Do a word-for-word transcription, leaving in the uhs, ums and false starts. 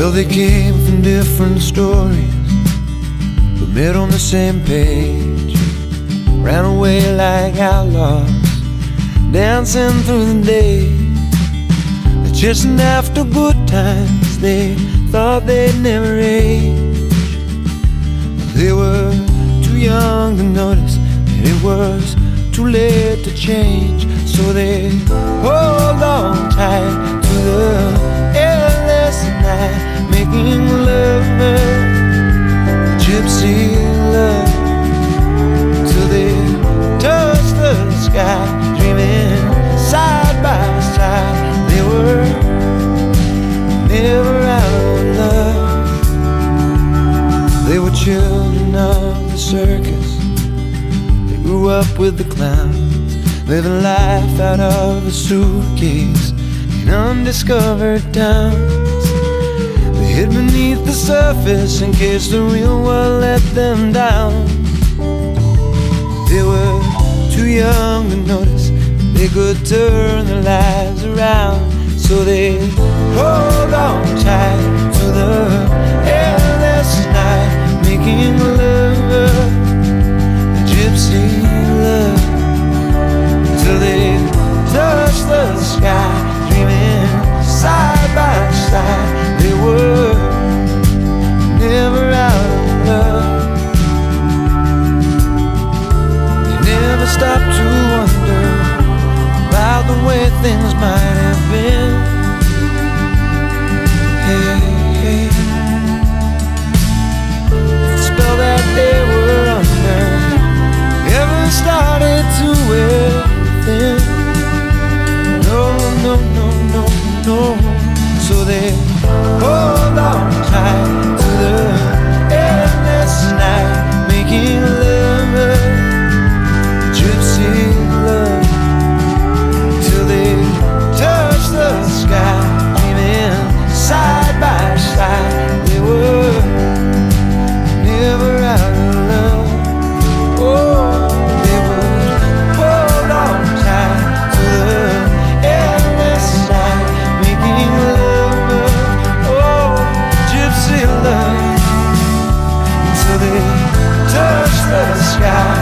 Well, they came from different stories, but met on the same page. Ran away like outlaws, dancing through the day. They're chasing after good times, they thought they'd never age. They were too young to notice that it was too late to change. So they hold on tight to the endless night, making love, gypsy love, till they touch the sky, dreaming side by side. They were never out of love. They were children of the circus, they grew up with the clowns, living life out of a suitcase in undiscovered towns. They hid beneath the surface in case the real world let them down. They were too young to notice they could turn their lives around. So they hold on tight to the endless night, making love, gypsy love, till they touch the sky, dreaming side by side. They were never out of love. They never stopped to wonder about the way things might have been. Hey, hey, the spell that they were under ever started to wear thin. No, no, no, no, no. So they hold on tight to the endless night, making love, gypsy love, till they touch the sky, dreaming side by side. They were never out of love. Oh, they would hold on tight to the endless night, making love, oh, gypsy love, till they touch the sky.